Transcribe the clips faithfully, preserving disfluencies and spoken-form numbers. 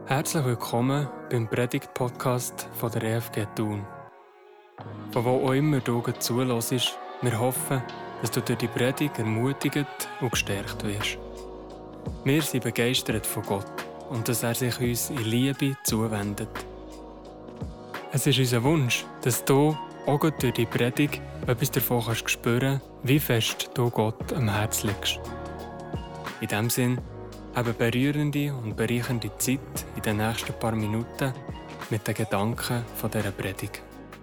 Herzlich willkommen beim Predigt-Podcast von der E F G Thun. Von wo auch immer du zuhörst, wir hoffen, dass du durch die Predigt ermutigt und gestärkt wirst. Wir sind begeistert von Gott und dass er sich uns in Liebe zuwendet. Es ist unser Wunsch, dass du auch durch die Predigt etwas davon kannst spüren, wie fest du Gott am Herzen liegst. In diesem Sinn, eine berührende und bereichernde Zeit in den nächsten paar Minuten mit den Gedanken von dieser Predigt.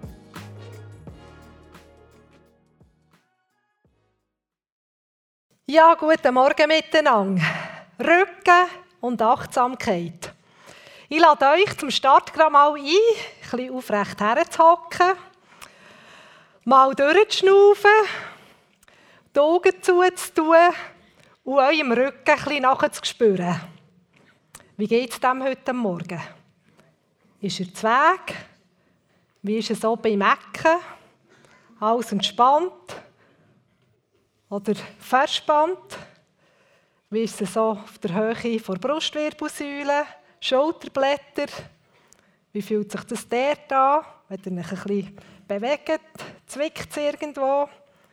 Ja, guten Morgen miteinander. Rücken und Achtsamkeit. Ich lade euch zum Start gerade mal ein, ein bisschen aufrecht herzuhocken, mal durchzuschnaufen, die Augen zuzutun und eurem Rücken ein bisschen nachzuspüren. Wie geht es dem heute Morgen? Ist er zu Weg? Wie ist es oben im Ecken? Alles entspannt? Oder verspannt? Wie ist es so auf der Höhe der Brustwirbelsäule? Schulterblätter? Wie fühlt sich das dort an? Wenn ihr euch ein bisschen bewegt, zwickt es irgendwo?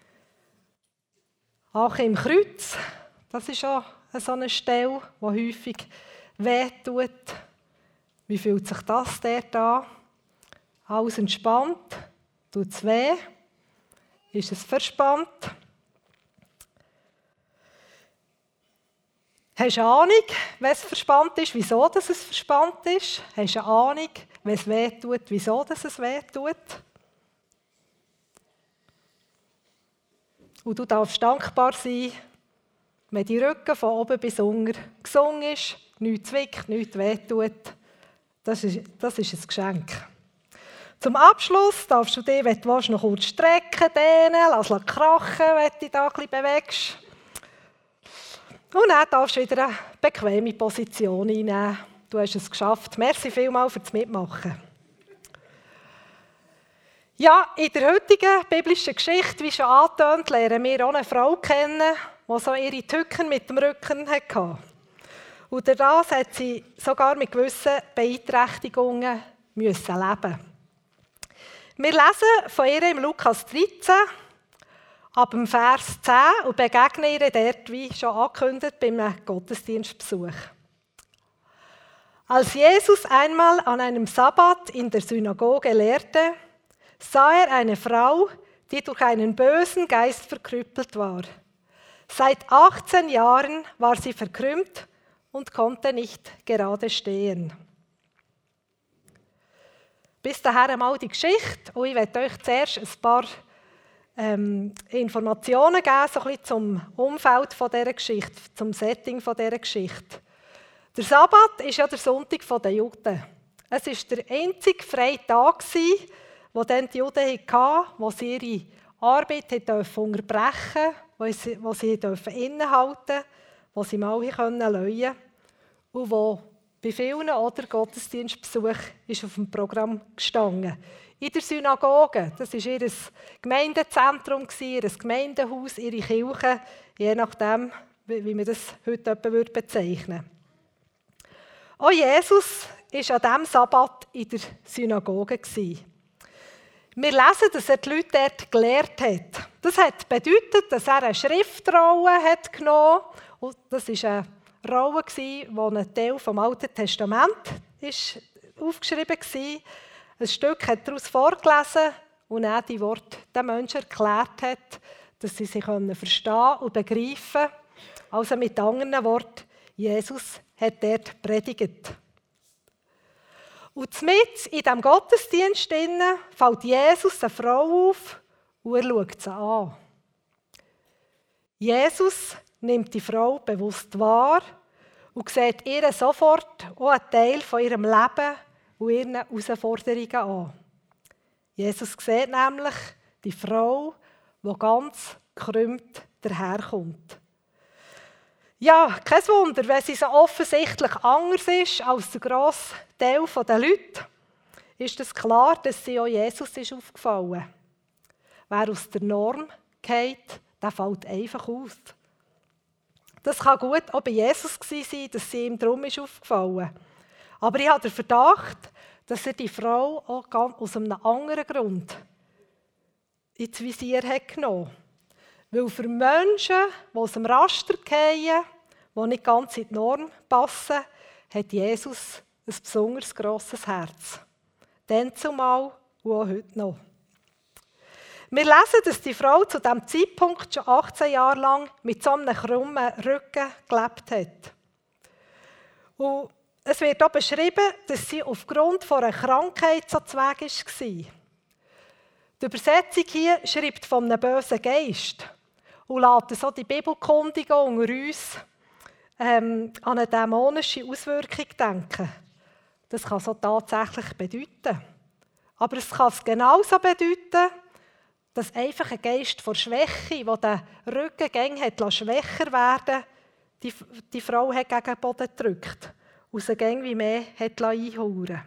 Auch im Kreuz. Das ist auch so eine Stelle, die häufig wehtut. Wie fühlt sich das dort an? Alles entspannt? Tut es weh? Ist es verspannt? Hast du eine Ahnung, wenn es verspannt ist, wieso dass es verspannt ist? Hast du eine Ahnung, wenn es wehtut, wieso dass es wehtut? Und du darfst dankbar sein, wenn die Rücken von oben bis unten gesungen ist, nichts zwickt, nichts wehtut. Das ist, das ist ein Geschenk. Zum Abschluss darfst du dich, wenn du willst, noch kurz strecken, dehnen, lass es krachen, wenn du dich da ein bisschen bewegst. Und dann darfst du wieder eine bequeme Position einnehmen. Du hast es geschafft. Merci vielmals fürs Mitmachen. Ja, in der heutigen biblischen Geschichte, wie schon angetönt, lernen wir auch eine Frau kennen, die so ihre Tücken mit dem Rücken hatte. Und dadurch hat sie sogar mit gewissen Beeinträchtigungen müssen leben. Wir lesen von ihr im Lukas dreizehn, ab dem Vers zehn und begegnen ihr dort, wie schon angekündigt, beim Gottesdienstbesuch. Als Jesus einmal an einem Sabbat in der Synagoge lehrte, sah er eine Frau, die durch einen bösen Geist verkrüppelt war. Seit achtzehn Jahren war sie verkrümmt und konnte nicht gerade stehen. Bis dahin einmal die Geschichte. Und ich werde euch zuerst ein paar ähm, Informationen geben, so ein bisschen zum Umfeld von dieser Geschichte, zum Setting von dieser Geschichte. Der Sabbat ist ja der Sonntag der Juden. Es war der einzige freie Tag, wo dann die Juden hatten, wo sie ihre Arbeit unterbrechen durften, wo sie innehalten durften, wo sie mal leuen konnten und wo bei vielen oder Gottesdienstbesuch ist auf dem Programm gestanden. In der Synagoge, das war ihr Gemeindezentrum, ihr Gemeindehaus, ihre Kirche, je nachdem, wie man das heute bezeichnen würde. Auch Jesus war an diesem Sabbat in der Synagoge. Wir lesen, dass er die Leute dort gelehrt hat. Das hat bedeutet, dass er eine Schriftrolle hat genommen hat. Und das war eine Rolle, wo ein Teil vom Alten Testament ist aufgeschrieben war. Ein Stück hat daraus vorgelesen und dann die Worte den Menschen erklärt hat, dass sie sich verstehen und begreifen können. Also mit anderen Worten, Jesus hat dort predigt. Und mitten in diesem Gottesdienst fällt Jesus eine Frau auf und er schaut sie an. Jesus nimmt die Frau bewusst wahr und sieht ihr sofort auch einen Teil von ihrem Leben und ihren Herausforderungen an. Jesus sieht nämlich die Frau, die ganz gekrümmt daherkommt. Ja, kein Wunder, wenn sie so offensichtlich anders ist als der grosse Teil der Leute, ist es klar, dass sie auch Jesus ist aufgefallen. Wer aus der Norm geht, der fällt einfach aus. Das kann gut auch bei Jesus sein, dass sie ihm darum ist aufgefallen. Aber ich habe den Verdacht, dass er die Frau auch aus einem anderen Grund ins Visier hat genommen. Weil für Menschen, die aus dem Raster fallen, die nicht ganz in die Norm passen, hat Jesus ein besonders grosses Herz. Dann zumal und auch heute noch. Wir lesen, dass die Frau zu diesem Zeitpunkt schon achtzehn Jahre lang mit so einem krummen Rücken gelebt hat. Und es wird auch beschrieben, dass sie aufgrund von einer Krankheit so zweig war. Die Übersetzung hier schreibt von einem bösen Geist und lässt so die Bibelkundigen unter uns ähm, an eine dämonische Auswirkung denken. Das kann so tatsächlich bedeuten. Aber es kann es genauso bedeuten, dass einfach ein Geist von Schwäche, der den Rücken gäng hat, schwächer werden, die, die Frau hat gegen den Boden gedrückt und sie gäng wie mehr hat einhauen.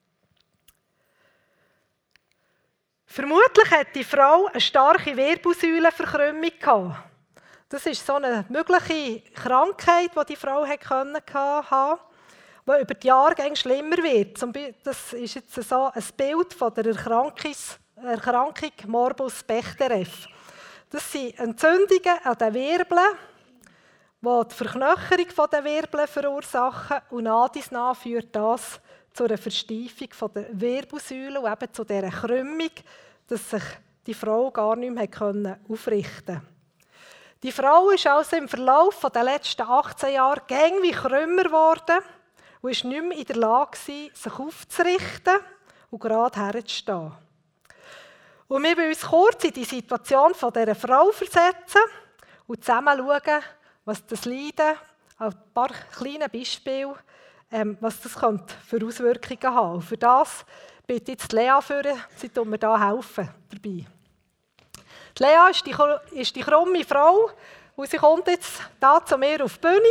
Vermutlich hat die Frau eine starke Wirbelsäulenverkrümmung gehabt. Das ist so eine mögliche Krankheit, die die Frau hatte, die über die Jahre schlimmer wird. Das ist jetzt so ein Bild von der Erkrankung Morbus Bechterew. Das sind Entzündungen an den Wirbeln, die die Verknöcherung der Wirbel verursachen. Und nach dies nach führt das zu einer Versteifung der Wirbelsäule und eben zu dieser Krümmung, dass sich die Frau gar nicht mehr aufrichten konnte. Die Frau ist also im Verlauf der letzten achtzehn Jahre gäng wie krümmer geworden und war nicht mehr in der Lage, sich aufzurichten und gerade herzustehen. Und wir wollen uns kurz in die Situation dieser Frau versetzen und zusammen schauen, was das Leiden, an ein paar kleinen Beispiele, ähm, was das für Auswirkungen haben. Und für das bitte ich jetzt Lea führen, sie tut mir da helfen dabei. Die Lea ist die, ist die krumme Frau und sie kommt jetzt da zu mir auf die Bühne.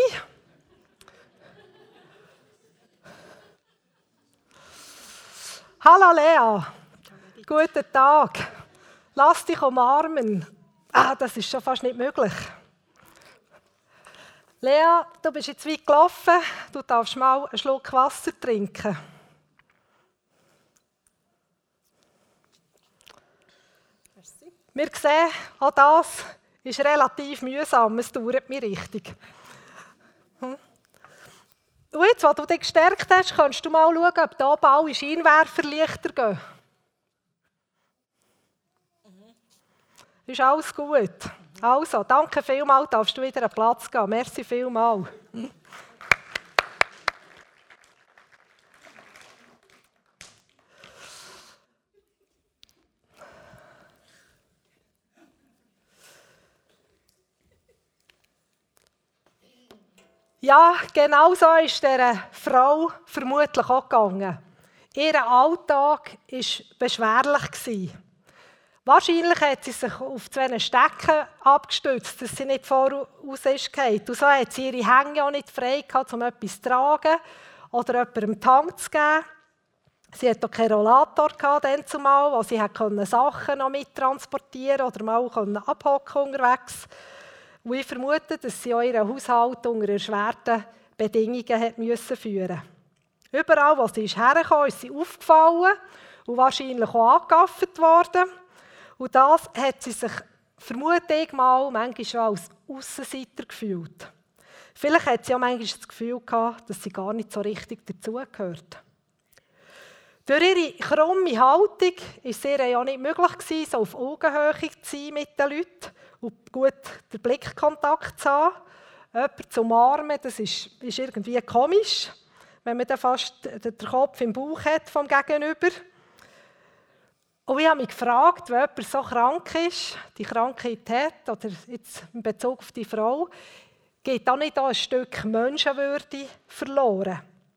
Hallo Lea, guten Tag. Lass dich umarmen. Ah, das ist schon fast nicht möglich. Lea, du bist jetzt weit gelaufen. Du darfst mal einen Schluck Wasser trinken. Merci. Wir sehen, auch das ist relativ mühsam. Es dauert mir richtig. Hm. Und jetzt, wo du dich gestärkt hast, kannst du mal schauen, ob hier oben alle Scheinwerferlichter gehen. Mhm. Ist alles gut? Mhm. Also, danke vielmals, darfst du wieder an den Platz gehen. Merci vielmals. Ja, genau so ist dieser Frau vermutlich auch gegangen. Ihr Alltag war beschwerlich. Wahrscheinlich hat sie sich auf zwei Stecken abgestützt, dass sie nicht voraus ist. Und so hat sie ihre Hänge auch nicht frei gehabt, um etwas zu tragen oder jemandem die Hand zu geben. Sie hatte auch keinen Rollator gehabt, zumal, wo sie Sachen noch mittransportieren oder mal abhocken unterwegs. Und ich vermute, dass sie auch ihren Haushalt unter erschwerten Bedingungen hat müssen führen musste. Überall, wo sie herkam, ist sie aufgefallen und wahrscheinlich auch angegafft worden. Und das hat sie sich, vermute ich mal, manchmal schon als Aussenseiter gefühlt. Vielleicht hat sie auch manchmal das Gefühl gehabt, dass sie gar nicht so richtig dazugehört. Durch ihre krumme Haltung war es ihr ja nicht möglich, so auf Augenhöhe zu sein mit den Leuten und gut den Blickkontakt zu haben. Jemanden zu umarmen, das ist, ist irgendwie komisch, wenn man dann fast den Kopf im Bauch hat vom Gegenüber. Und ich habe mich gefragt, wenn jemand so krank ist, die Krankheit hat, oder jetzt in Bezug auf die Frau, geht da nicht ein Stück Menschenwürde verloren?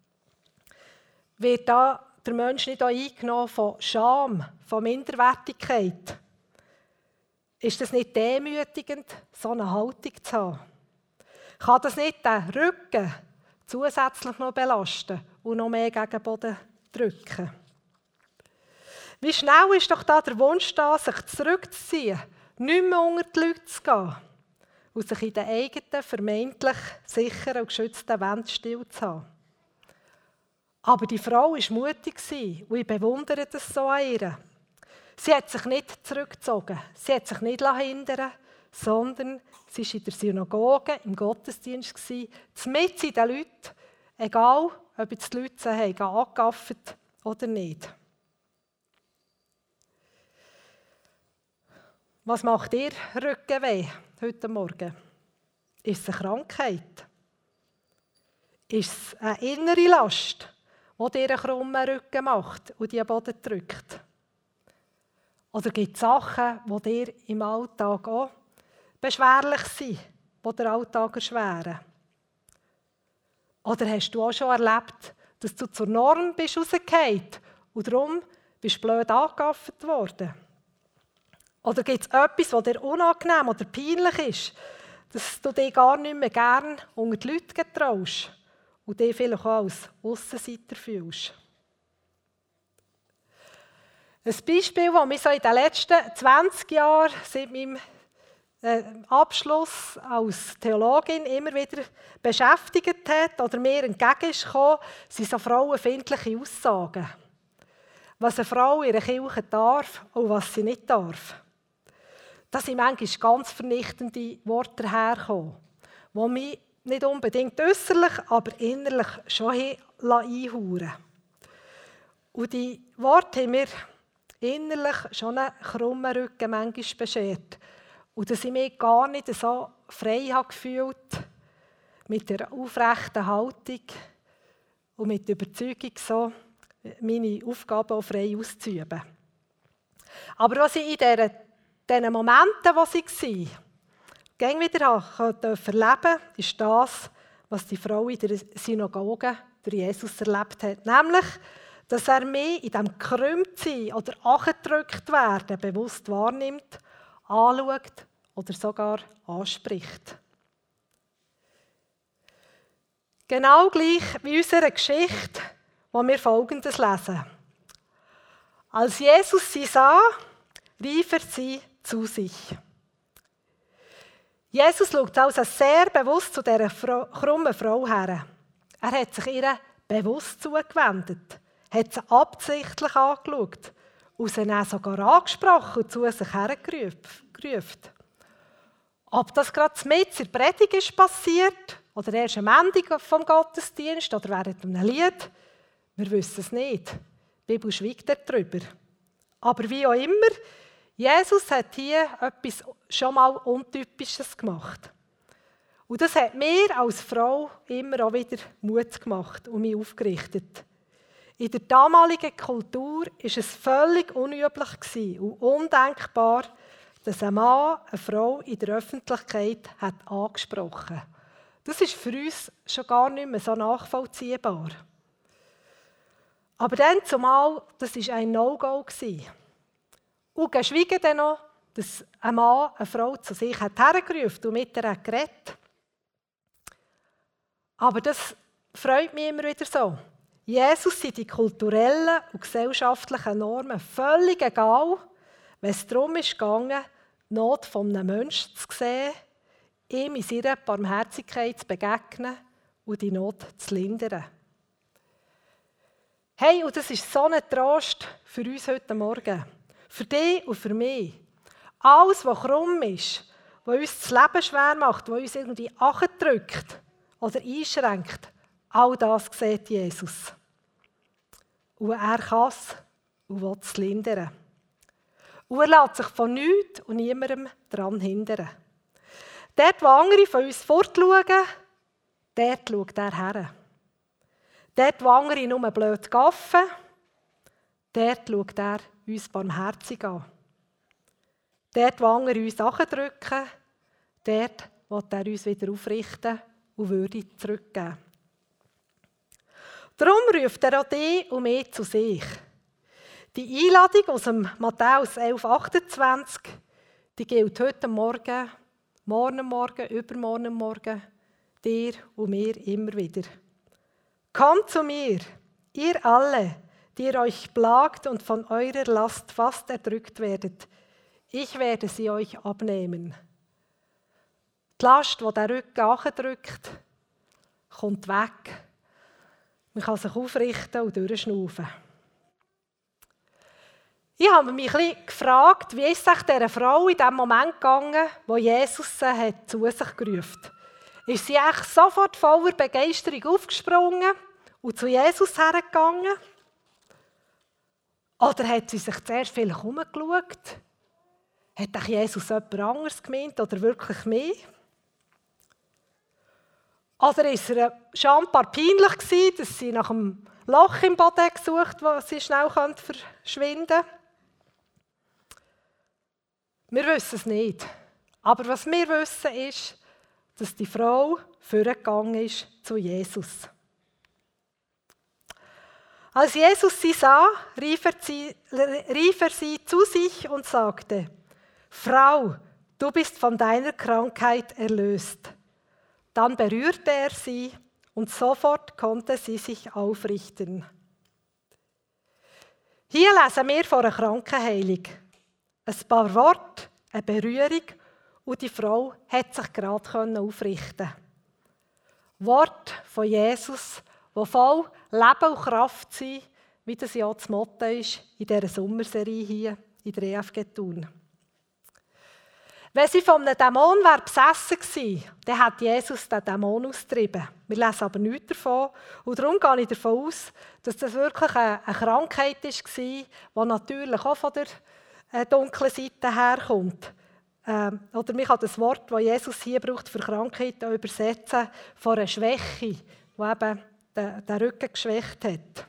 Wird da der Mensch nicht auch eingenommen von Scham, von Minderwertigkeit? Ist das nicht demütigend, so eine Haltung zu haben? Kann das nicht den Rücken zusätzlich noch belasten und noch mehr gegen den Boden drücken? Wie schnell ist doch da der Wunsch da, sich zurückzuziehen, nicht mehr unter die Leute zu gehen und sich in den eigenen, vermeintlich sicheren und geschützten Wänden still zu haben? Aber die Frau war mutig und ich bewundere das so an ihr. Sie hat sich nicht zurückgezogen, sie hat sich nicht hindern lassen, sondern sie war in der Synagoge, im Gottesdienst, mitten in den Leuten, egal ob jetzt die Leute sie haben angegafft oder nicht. Was macht ihr Rückenweh heute Morgen? Ist es eine Krankheit? Ist es eine innere Last, die dir einen krummen Rücken macht und die am Boden drückt? Oder gibt es Sachen, die dir im Alltag auch beschwerlich sind, die den Alltag erschweren? Oder hast du auch schon erlebt, dass du zur Norm bist rausgefallen und darum bist du blöd angegafft worden? Oder gibt es etwas, das dir unangenehm oder peinlich ist, dass du dich gar nicht mehr gerne unter die Leute getraust und dich vielleicht auch als Aussenseiter fühlst? Ein Beispiel, das mich so in den letzten zwanzig Jahren seit meinem Abschluss als Theologin immer wieder beschäftigt hat oder mir entgegengekommen, sind so frauenfeindliche Aussagen. Was eine Frau in einer Kirche darf und was sie nicht darf. Da sind manchmal ganz vernichtende Worte dahergekommen, die mich nicht unbedingt äußerlich, aber innerlich schon einhauchen. Und die Worte haben mir innerlich schon einen krummen Rücken manchmal beschert. Und dass ich mich gar nicht so frei habe gefühlt, mit der aufrechten Haltung und mit der Überzeugung, so meine Aufgaben auch frei auszuüben. Aber was ich in dieser, diesen Momenten, wo sie waren, gäng wieder erleben durfte, ist das, was die Frau in der Synagoge durch Jesus erlebt hat. Nämlich, dass er mich in diesem Gekrümmtsein oder angedrückt werden bewusst wahrnimmt, anschaut oder sogar anspricht. Genau gleich wie in unserer Geschichte, wo wir Folgendes lesen. Als Jesus sie sah, rief er sie zu sich. Jesus schaut also sehr bewusst zu dieser Frau, krummen Frau her. Er hat sich ihr bewusst zugewendet, hat sie absichtlich angeschaut und sie dann sogar angesprochen und zu sich hergerufen. Ob das gerade mitten in der Predigt ist passiert oder erst am Ende vom Gottesdienst oder während einem Lied, wir wissen es nicht. Die Bibel schweigt darüber. Aber wie auch immer, Jesus hat hier etwas schon mal Untypisches gemacht. Und das hat mir als Frau immer auch wieder Mut gemacht und mich aufgerichtet. In der damaligen Kultur war es völlig unüblich und undenkbar, dass ein Mann eine Frau in der Öffentlichkeit hat angesprochen hat. Das ist für uns schon gar nicht mehr so nachvollziehbar. Aber dann zumal, das war ein No-Go. Und geschwiegen dann noch, dass ein Mann eine Frau zu sich hat hergerufen und mit ihr geredet hat. Aber das freut mich immer wieder so. Jesus sind die kulturellen und gesellschaftlichen Normen völlig egal, wenn es darum ging, die Not eines Menschen zu sehen, ihm in seiner Barmherzigkeit zu begegnen und die Not zu lindern. Hey, und das ist so ein Trost für uns heute Morgen. Für dich und für mich. Alles, was krumm ist, was uns das Leben schwer macht, was uns irgendwie drückt oder einschränkt, all das sieht Jesus. Und er kann es und will es lindern. Und er lässt sich von nichts und niemandem daran hindern. Dort, wo andere von uns fortschauen, dort schaut er her. Dort, wo andere nur blöd gaffen, dort schaut er uns barmherzig an. Dort, wo andere uns nachdrücken, dort will er uns wieder aufrichten und Würde zurückgeben. Darum ruft er auch dich und mich zu sich. Die Einladung aus dem Matthäus elf achtundzwanzig, die gilt heute Morgen, morgen Morgen, übermorgen Morgen, dir und mir immer wieder. Kommt zu mir, ihr alle, die ihr euch plagt und von eurer Last fast erdrückt werdet. Ich werde sie euch abnehmen. Die Last, die der Rücken andrückt, kommt weg. Man kann sich aufrichten und durchschnaufen. Ich habe mich ein bisschen gefragt, wie ist es dieser Frau in dem Moment gegangen, wo Jesus sie hat zu sich gerufen hat. Ist sie echt sofort voller Begeisterung aufgesprungen und zu Jesus hergegangen? Oder hat sie sich zuerst vielleicht umgeschaut? Hat Jesus jemand anderes gemeint oder wirklich mich? Oder war es ihr scheinbar peinlich gewesen, dass sie nach einem Loch im Boden gesucht, wo sie schnell verschwinden könnte? Wir wissen es nicht. Aber was wir wissen ist, dass die Frau vorgegangen ist zu Jesus. Als Jesus sie sah, rief er sie, rief er sie zu sich und sagte: Frau, du bist von deiner Krankheit erlöst. Dann berührte er sie und sofort konnte sie sich aufrichten. Hier lesen wir von einer Krankenheilung. Ein paar Worte, eine Berührung und die Frau hat sich gerade aufrichten können. Worte von Jesus, die voll Leben und Kraft sind, wie das ja das Motto ist in dieser Sommerserie hier in der E F G Thun. Wenn sie von einem Dämon wäre besessen gewesen, dann hat Jesus den Dämon austrieben. Wir lesen aber nichts davon. Und darum gehe ich davon aus, dass das wirklich eine Krankheit war, die natürlich auch von der dunklen Seite herkommt. Ähm, oder man kann das Wort, das Jesus hier braucht für Krankheit, auch übersetzen von einer Schwäche, die eben den, den Rücken geschwächt hat.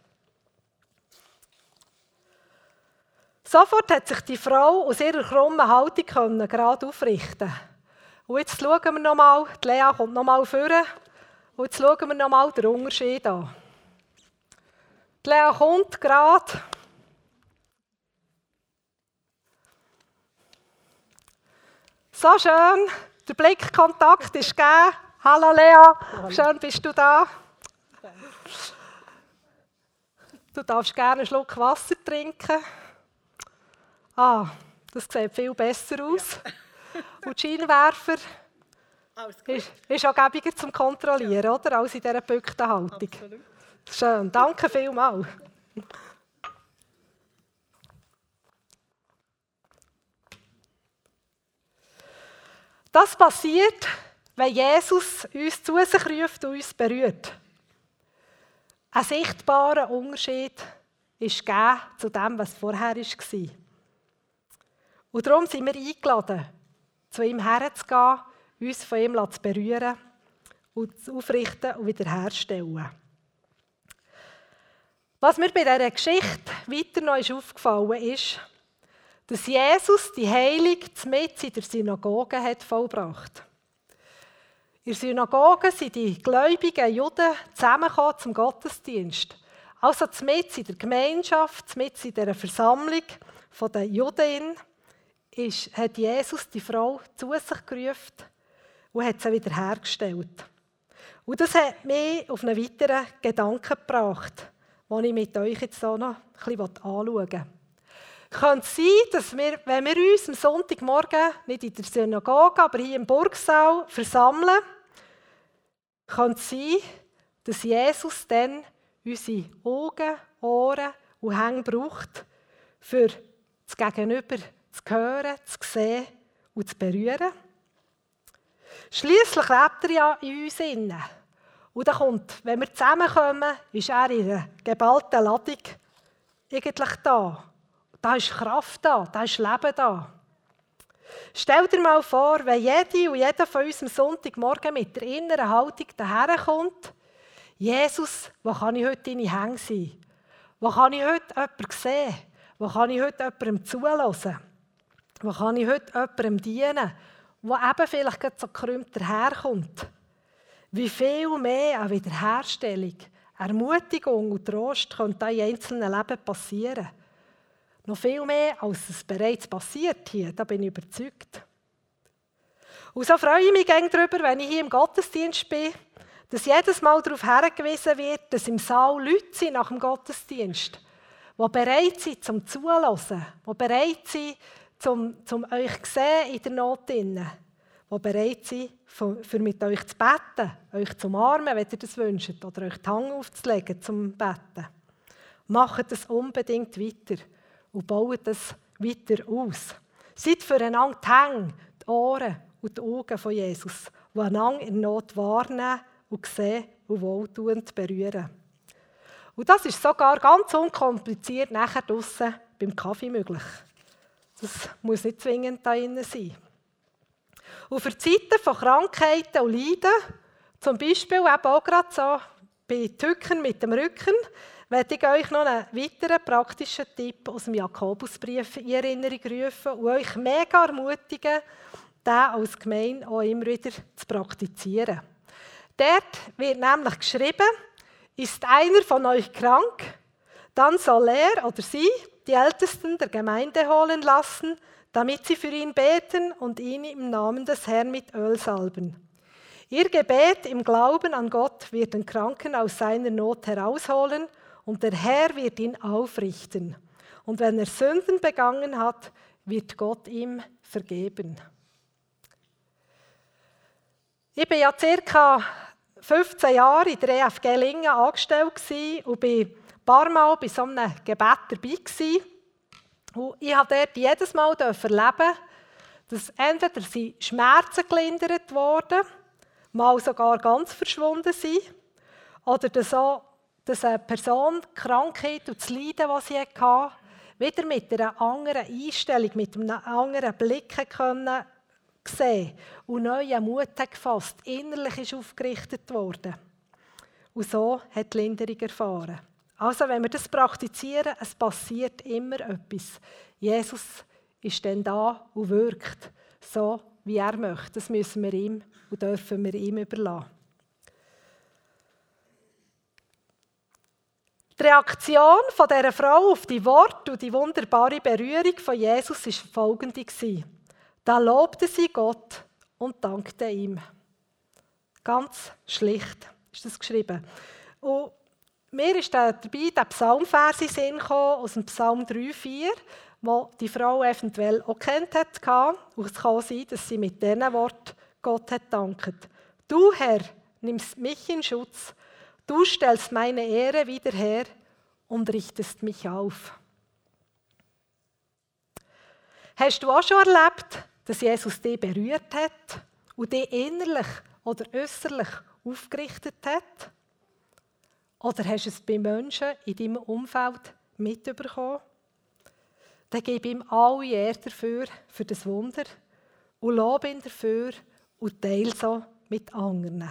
Sofort hat sich die Frau aus ihrer krummen Haltung können gerade aufrichten. Und jetzt schauen wir noch mal, die Lea kommt noch mal vor, und jetzt schauen wir noch mal den Unterschied an. Die Lea kommt gerade. So schön, der Blickkontakt ist gegeben. Hallo Lea, hallo. Schön bist du da. Du darfst gerne einen Schluck Wasser trinken. Ah, das sieht viel besser aus. Ja. Und die Scheinwerfer ist, ist auch gäbiger zum Kontrollieren, ja. Oder? Als in dieser gebückten Haltung. Absolut. Schön, danke vielmals. Das passiert, wenn Jesus uns zu sich ruft und uns berührt. Ein sichtbarer Unterschied ist gegeben zu dem, was vorher war. Und darum sind wir eingeladen, zu ihm herzugehen, uns von ihm zu berühren und zu aufrichten und wiederherstellen. Was mir bei dieser Geschichte weiter noch ist aufgefallen ist, dass Jesus die Heilung mitten in der Synagoge hat vollbracht. In der Synagoge sind die gläubigen Juden zusammengekommen zum Gottesdienst. Also mitten in der Gemeinschaft, mitten in dieser Versammlung der Juden, ist, hat Jesus die Frau zu sich gerufen und hat sie wiederhergestellt. Und das hat mich auf einen weiteren Gedanken gebracht, den ich mit euch jetzt noch ein bisschen anschauen will. Könnte es sein, dass wir, wenn wir uns am Sonntagmorgen nicht in der Synagoge, aber hier im Burgsaal versammeln, könnte es sein, dass Jesus dann unsere Augen, Ohren und Hände braucht, für das Gegenüber zu hören, zu sehen und zu berühren. Schliesslich lebt er ja in uns innen. Und dann kommt, wenn wir zusammenkommen, ist er in einer geballten Ladung eigentlich da. Da ist Kraft da, da ist Leben da. Stell dir mal vor, wenn jede und jeder von uns am Sonntagmorgen mit der inneren Haltung daherkommt: Jesus, wo kann ich heute deine Hände sein? Wo kann ich heute jemanden sehen? Wo kann ich heute jemandem zuhören? Wo kann ich heute jemandem dienen, der eben vielleicht gerade so gekrümmt daherkommt? Wie viel mehr an Wiederherstellung, Ermutigung und Trost könnte in einzelnen Leben passieren? Noch viel mehr, als es bereits passiert hier, da bin ich überzeugt. Und so freue ich mich darüber, wenn ich hier im Gottesdienst bin, dass jedes Mal darauf hingewiesen wird, dass im Saal Leute sind nach dem Gottesdienst, die bereit sind zum Zuhören, die bereit sind, zum, zum euch zu sehen in der Not, die die bereit sind, für mit euch zu beten, euch zu umarmen, wenn ihr das wünscht, oder euch die Hand aufzulegen zum Beten. Macht es unbedingt weiter und baut es weiter aus. Seid füreinander die Hände, die Ohren und die Augen von Jesus, die einander in Not wahrnehmen und sehen und wohltuend berühren. Und das ist sogar ganz unkompliziert nachher draussen beim Kaffee möglich. Das muss nicht zwingend da drinnen sein. Und für Zeiten von Krankheiten und Leiden, zum Beispiel eben auch gerade so bei Tückern mit dem Rücken, möchte ich euch noch einen weiteren praktischen Tipp aus dem Jakobusbrief in Erinnerung rufen und euch mega ermutigen, den als Gemeinde auch immer wieder zu praktizieren. Dort wird nämlich geschrieben, ist einer von euch krank, dann soll er oder sie die Ältesten der Gemeinde holen lassen, damit sie für ihn beten und ihn im Namen des Herrn mit Öl salben. Ihr Gebet im Glauben an Gott wird den Kranken aus seiner Not herausholen und der Herr wird ihn aufrichten. Und wenn er Sünden begangen hat, wird Gott ihm vergeben. Ich war ja ca. fünfzehn Jahre in der E F G Lingen angestellt und war ein paar Mal bei so einem Gebet dabei. Und ich durfte dort jedes Mal erleben, dass entweder sie Schmerzen gelindert wurden, mal sogar ganz verschwunden sind, oder dass, auch, dass eine Person die Krankheit und das Leiden, das sie hatte, wieder mit einer anderen Einstellung, mit einem anderen Blick können sehen und neuen Mut gefasst, innerlich ist aufgerichtet worden. Und so hat die Linderung erfahren. Also wenn wir das praktizieren, es passiert immer etwas. Jesus ist dann da und wirkt so, wie er möchte. Das müssen wir ihm und dürfen wir ihm überlassen. Die Reaktion von dieser Frau auf die Worte und die wunderbare Berührung von Jesus war folgende. Da lobte sie Gott und dankte ihm. Ganz schlicht ist das geschrieben. Und mir ist dabei der Psalmvers in den Sinn gekommen, aus dem Psalm drei vier, wo die Frau eventuell auch kennt hat. Und es kann sein, dass sie mit diesen Worten Gott hat danket. Du, Herr, nimmst mich in Schutz. Du stellst meine Ehre wieder her und richtest mich auf. Hast du auch schon erlebt, dass Jesus dich berührt hat und dich innerlich oder äußerlich aufgerichtet hat? Oder hast du es bei Menschen in deinem Umfeld mitbekommen? Dann gib ihm alle Ehre dafür, für das Wunder und lob ihn dafür und teile so mit anderen.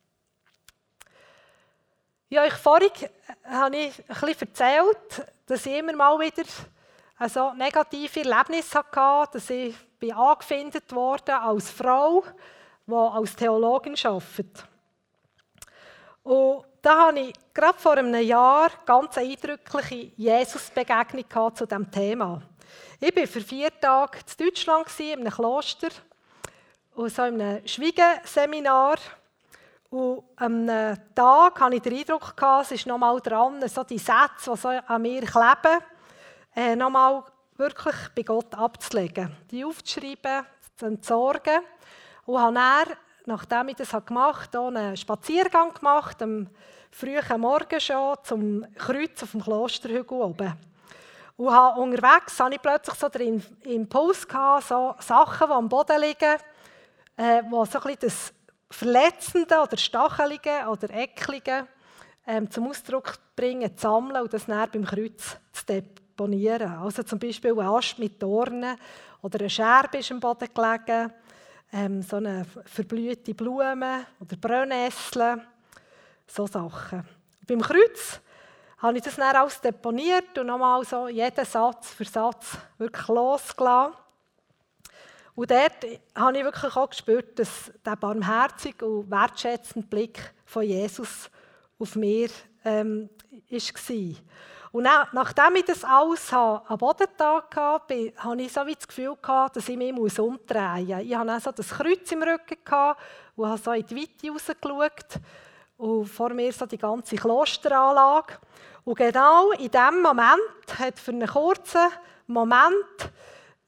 Ja, euch vorhin habe ich ein bisschen erzählt, dass ich immer mal wieder also negative Erlebnisse hatte, dass ich angefindet wurde als Frau, die als Theologin arbeitet. Und da hatte ich gerade vor einem Jahr ganz eindrückliche Jesus-Begegnung zu diesem Thema. Ich war für vier Tage in Deutschland, in einem Kloster, und so in einem Schweigenseminar. Und am Tag hatte ich den Eindruck, es ist noch mal dran, so die Sätze, die so an mir kleben, äh, noch mal wirklich bei Gott abzulegen, die aufzuschreiben, zu entsorgen. Und habe dann, nachdem ich das gemacht habe, einen Spaziergang gemacht, am frühen Morgen schon, zum Kreuz auf dem Klosterhügel oben. Und habe unterwegs hatte ich plötzlich so den Impuls gehabt, so Sachen, die am Boden liegen, äh, wo so ein bisschen das Verletzende oder Stachelige oder Ecklige ähm, zum Ausdruck bringen, zu sammeln und das dann beim Kreuz zu deponieren. Also zum Beispiel ein Ast mit Dornen oder eine Scherbe ist am Boden gelegen, ähm, so eine verblühte Blume oder Brennnessel, so Sachen. Und beim Kreuz habe ich das dann alles deponiert und nochmal so jeden Satz für Satz wirklich losgelassen. Und dort habe ich wirklich auch gespürt, dass der barmherzige und wertschätzende Blick von Jesus auf mir ähm, war. Und dann, nachdem ich das alles am Boden getan hatte, hatte ich so wie das Gefühl gehabt, dass ich mich umdrehen muss. Ich hatte so das Kreuz im Rücken gehabt und habe so in die Weite rausgeschaut. Und vor mir so die ganze Klosteranlage. Und genau in diesem Moment hat für einen kurzen Moment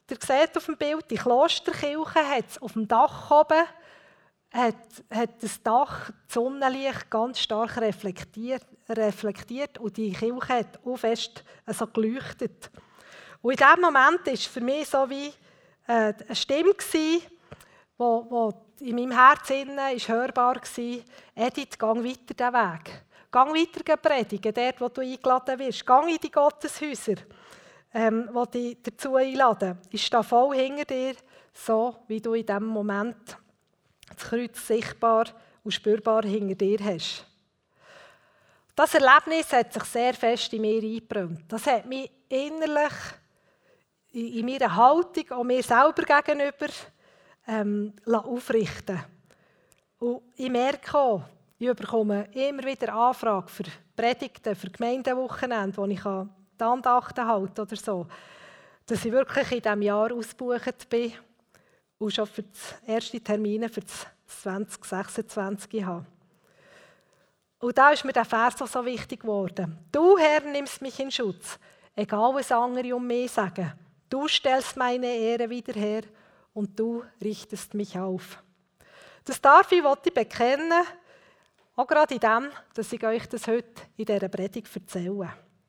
ihr seht auf dem Bild, die Klosterkirche hat es auf dem Dach oben, hat, hat das Dach das Sonnenlicht ganz stark reflektiert, reflektiert und die Kirche hat auch fest also geleuchtet. Und in diesem Moment war es für mich so wie äh, eine Stimme, die wo, wo in meinem Herzen ist hörbar war: Edith, geh weiter diesen Weg. Geh weiter predigen, dort, wo du eingeladen wirst. Geh in die Gotteshäuser, ähm, die dich dazu einladen. Ich stehe voll hinter dir, so wie du in diesem Moment das Kreuz sichtbar und spürbar hinter dir hast. Das Erlebnis hat sich sehr fest in mir eingebrannt. Das hat mich innerlich, in meiner Haltung, auch mir selber gegenüber, ähm, aufrichten lassen. Und ich merke auch, ich bekomme immer wieder Anfragen für Predigten, für Gemeindewochenende, wo ich die Andachten halte oder so, dass ich wirklich in diesem Jahr ausgebucht bin und schon für die ersten Termine für das zwanzig sechsundzwanzig habe. Und da ist mir der Vers auch so wichtig geworden. Du, Herr, nimmst mich in Schutz, egal was andere um mich sagen. Du stellst meine Ehre wieder her und du richtest mich auf. Das darf ich, will ich bekennen, auch gerade in dem, dass ich euch das heute in dieser Predigt erzähle.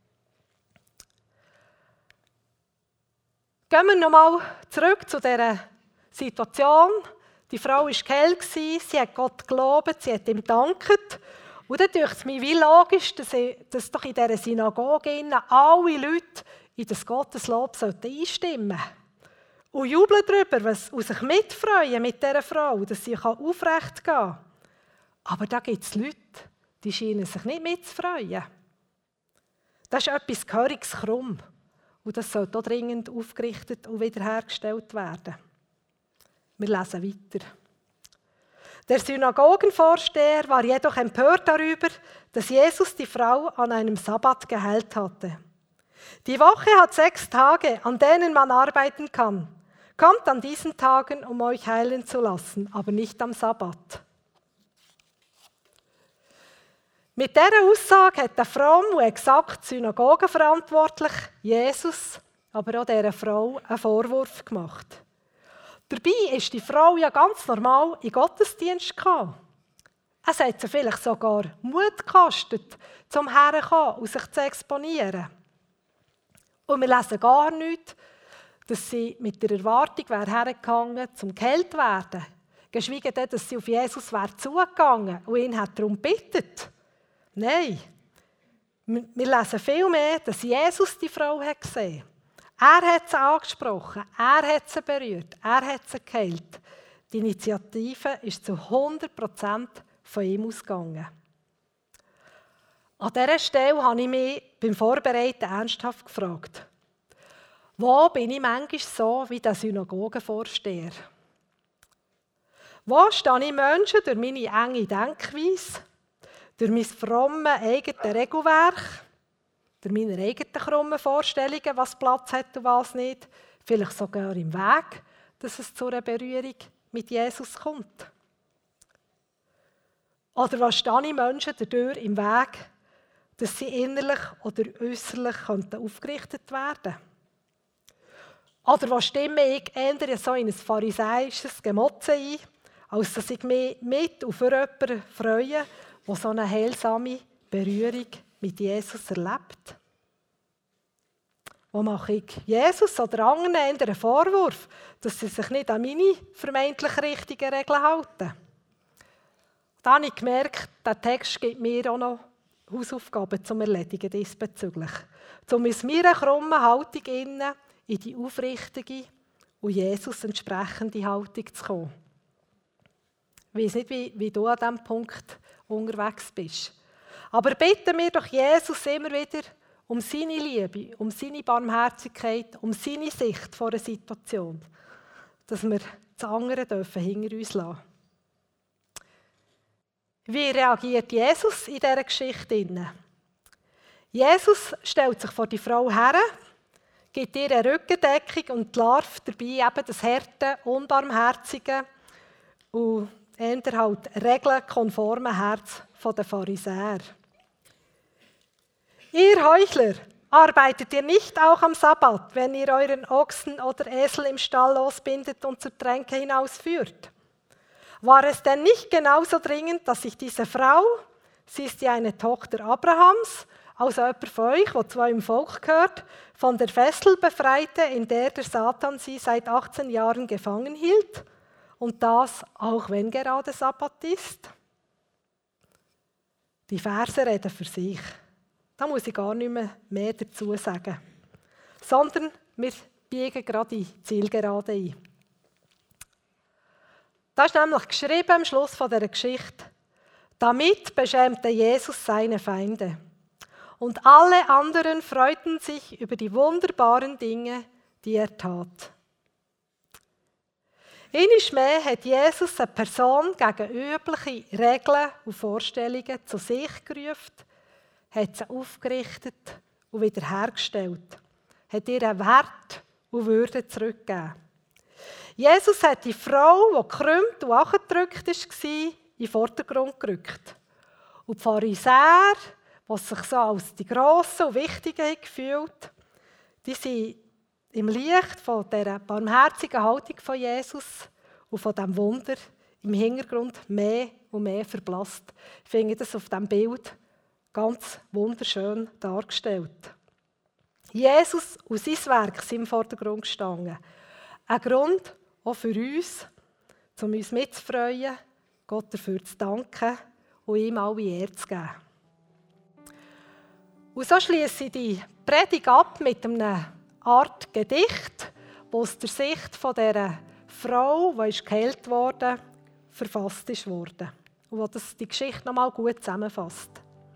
Gehen wir nochmal zurück zu dieser Situation. Die Frau war geheilt, sie hat Gott gelobt, sie hat ihm gedankt. Und dann denkt es mir, wie logisch, dass, ich, dass doch in dieser Synagoge alle Leute in das Gotteslob einstimmen sollten. Und jubeln darüber was, und sich mitfreuen mit dieser Frau, dass sie aufrecht gehen kann. Aber da gibt es Leute, die scheinen sich nicht mitzufreuen. Das ist etwas Gehöriges krumm. Und das soll hier dringend aufgerichtet und wiederhergestellt werden. Wir lesen weiter. Der Synagogenvorsteher war jedoch empört darüber, dass Jesus die Frau an einem Sabbat geheilt hatte. Die Woche hat sechs Tage, an denen man arbeiten kann. Kommt an diesen Tagen, um euch heilen zu lassen, aber nicht am Sabbat. Mit dieser Aussage hat der fromm und exakt Synagogenverantwortlich Jesus, aber auch dieser Frau, einen Vorwurf gemacht. Dabei ist die Frau ja ganz normal in Gottesdienst gekommen. Es hat sie vielleicht sogar Mut gekostet, zum herzukommen und sich zu exponieren. Und wir lesen gar nicht, dass sie mit der Erwartung wäre hergegangen, zum geheilt zu werden. Geschweige denn, dass sie auf Jesus wäre zugegangen und ihn hat darum gebeten. Nein, wir lesen viel mehr, dass Jesus die Frau hat gesehen hat. Er hat sie angesprochen, er hat sie berührt, er hat sie geheilt. Die Initiative ist zu hundert Prozent von ihm ausgegangen. An dieser Stelle habe ich mich beim Vorbereiten ernsthaft gefragt, wo bin ich manchmal so wie der Synagogenvorsteher? Wo stehe ich Menschen durch meine enge Denkweise, durch mein frommes eigenes Regelwerk, durch meine eigenen krummen Vorstellungen, was Platz hat und was nicht, vielleicht sogar im Weg, dass es zu einer Berührung mit Jesus kommt? Oder was stehe ich Menschen dadurch im Weg, dass sie innerlich oder äußerlich aufgerichtet werden könnten? Oder was stimme ich eher so in ein pharisäisches Gemotze ein, als dass ich mich mit und für jemanden freue, der so eine heilsame Berührung mit Jesus erlebt? Wo mache ich Jesus oder anderen eher einen Vorwurf, dass sie sich nicht an meine vermeintlich richtigen Regeln halten? Da habe ich gemerkt, der Text gibt mir auch noch Hausaufgaben zum Erledigen diesbezüglich. Um aus meiner krummen Haltung innen in die aufrichtige und Jesus entsprechende Haltung zu kommen. Ich weiss nicht, wie, wie du an diesem Punkt unterwegs bist. Aber bitten wir doch Jesus immer wieder um seine Liebe, um seine Barmherzigkeit, um seine Sicht vor einer Situation, dass wir das andere dürfen hinter uns lassen. Wie reagiert Jesus in dieser Geschichte? Jesus stellt sich vor die Frau her, gibt ihr eine Rückendeckung und larvt dabei eben das harte, unbarmherzige und eher halt regelkonforme Herz der Pharisäer. Ihr Heuchler, Arbeitet ihr nicht auch am Sabbat, wenn ihr euren Ochsen oder Esel im Stall losbindet und zur Tränke hinausführt? War es denn nicht genauso dringend, dass ich diese Frau, sie ist ja eine Tochter Abrahams, also jemand von euch, der zu eurem Volk gehört, von der Fessel befreite, in der der Satan sie seit achtzehn Jahren gefangen hielt? Und das, auch wenn gerade Sabbat ist? Die Verse reden für sich. Da muss ich gar nicht mehr, mehr dazu sagen. Sondern wir biegen gerade in die Zielgerade ein. Da ist nämlich geschrieben am Schluss dieser Geschichte: Damit beschämte Jesus seine Feinde. Und alle anderen freuten sich über die wunderbaren Dinge, die er tat. Einmal mehr hat Jesus eine Person gegen übliche Regeln und Vorstellungen zu sich gerufen, hat sie aufgerichtet und wiederhergestellt, hat ihr Wert und Würde zurückgegeben. Jesus hat die Frau, die gekrümmt und angedrückt war, in den Vordergrund gerückt. Und die Pharisäer, die sich so als die Grossen und Wichtigen gefühlt, die sind im Licht von dieser barmherzigen Haltung von Jesus und von diesem Wunder im Hintergrund mehr und mehr verblasst. Ich finde das auf diesem Bild ganz wunderschön dargestellt. Jesus und sein Werk sind im Vordergrund gestanden. Ein Grund auch für uns, um uns mitzufreuen, Gott dafür zu danken und ihm alle Ehre zu geben. Und so schliesse ich die Predigt ab mit einer Art Gedicht, das aus der Sicht von dieser Frau, die geheilt wurde, verfasst wurde. Und wo das die Geschichte noch mal gut zusammenfasst.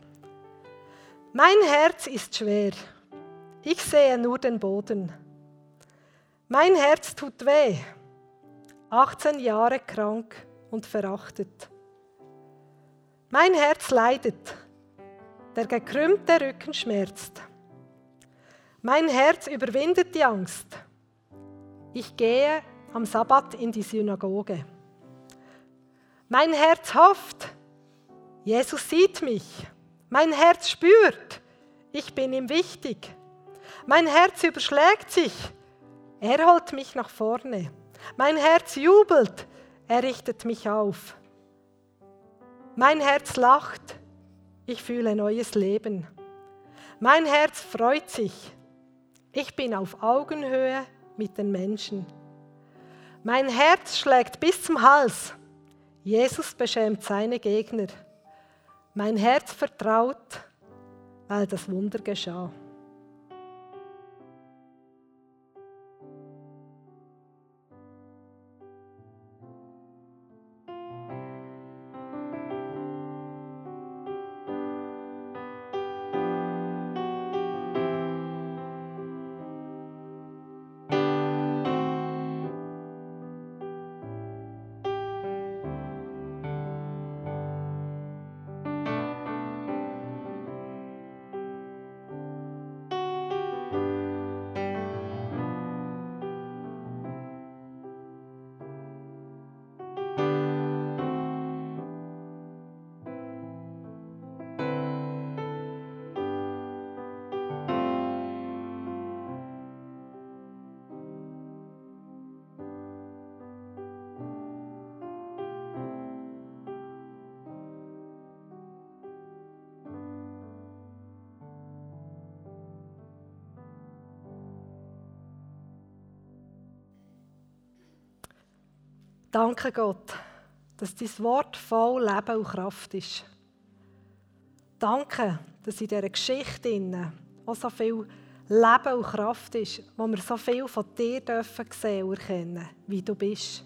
Mein Herz ist schwer. Ich sehe nur den Boden. Mein Herz tut weh. achtzehn Jahre krank und verachtet. Mein Herz leidet. Der gekrümmte Rücken schmerzt. Mein Herz überwindet die Angst. Ich gehe am Sabbat in die Synagoge. Mein Herz hofft. Jesus sieht mich. Mein Herz spürt. Ich bin ihm wichtig. Mein Herz überschlägt sich. Er holt mich nach vorne. Mein Herz jubelt. Er richtet mich auf. Mein Herz lacht. Ich fühle neues Leben. Mein Herz freut sich. Ich bin auf Augenhöhe mit den Menschen. Mein Herz schlägt bis zum Hals. Jesus beschämt seine Gegner. Mein Herz vertraut, weil das Wunder geschah. Danke Gott, dass dein Wort voll Leben und Kraft ist. Danke, dass in dieser Geschichte auch so viel Leben und Kraft ist, wo wir so viel von dir dürfen sehen und erkennen, wie du bist.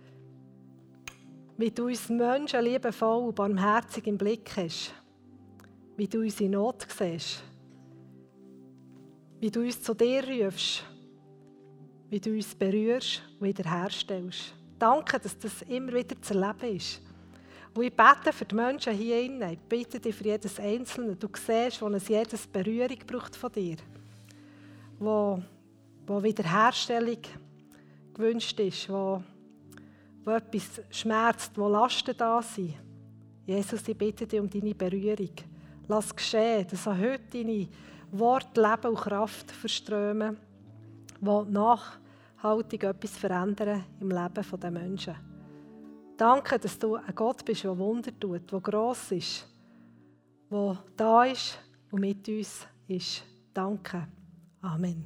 Wie du uns Menschen liebevoll und barmherzig im Blick hast. Wie du unsere Not siehst. Wie du uns zu dir rufst. Wie du uns berührst und wiederherstellst. Danke, dass das immer wieder zu erleben ist. Und ich bete für die Menschen hier innen. Ich bitte dich für jedes Einzelne. Du siehst, wo es jedes Berührung braucht von dir. Wo, wo Wiederherstellung gewünscht ist. Wo, wo etwas schmerzt, wo Lasten da sind. Jesus, ich bitte dich um deine Berührung. Lass geschehen, dass auch heute deine Wort, Leben und Kraft verströmen, die nachhaltig etwas verändern im Leben der Menschen. Danke, dass du ein Gott bist, der Wunder tut, der gross ist, der da ist und mit uns ist. Danke. Amen.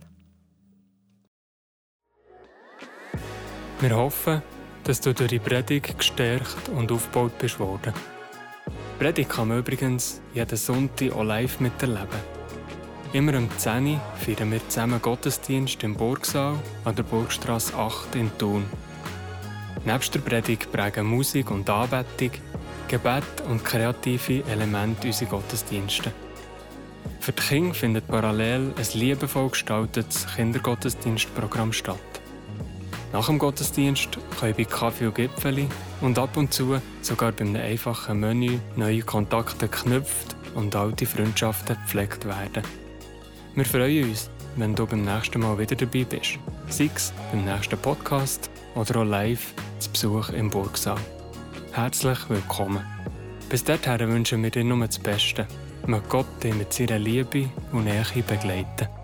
Wir hoffen, dass du durch die Predigt gestärkt und aufgebaut bist worden. Die Predigt kann man übrigens jeden Sonntag auch live miterleben. Immer um zehn Uhr feiern wir zusammen Gottesdienst im Burgsaal an der Burgstrasse acht in Thun. Nebst der Predigt prägen Musik und Anbetung, Gebet und kreative Elemente unsere Gottesdienste. Für die Kinder findet parallel ein liebevoll gestaltetes Kindergottesdienstprogramm statt. Nach dem Gottesdienst können bei Kaffee und Gipfeli und ab und zu sogar bei einem einfachen Menü neue Kontakte geknüpft und alte Freundschaften gepflegt werden. Wir freuen uns, wenn du beim nächsten Mal wieder dabei bist. Sei es beim nächsten Podcast oder auch live zu Besuch im Burgsaal. Herzlich willkommen. Bis dahin wünschen wir dir nur das Beste. Möge Gott dich mit seiner Liebe und Nähe begleiten.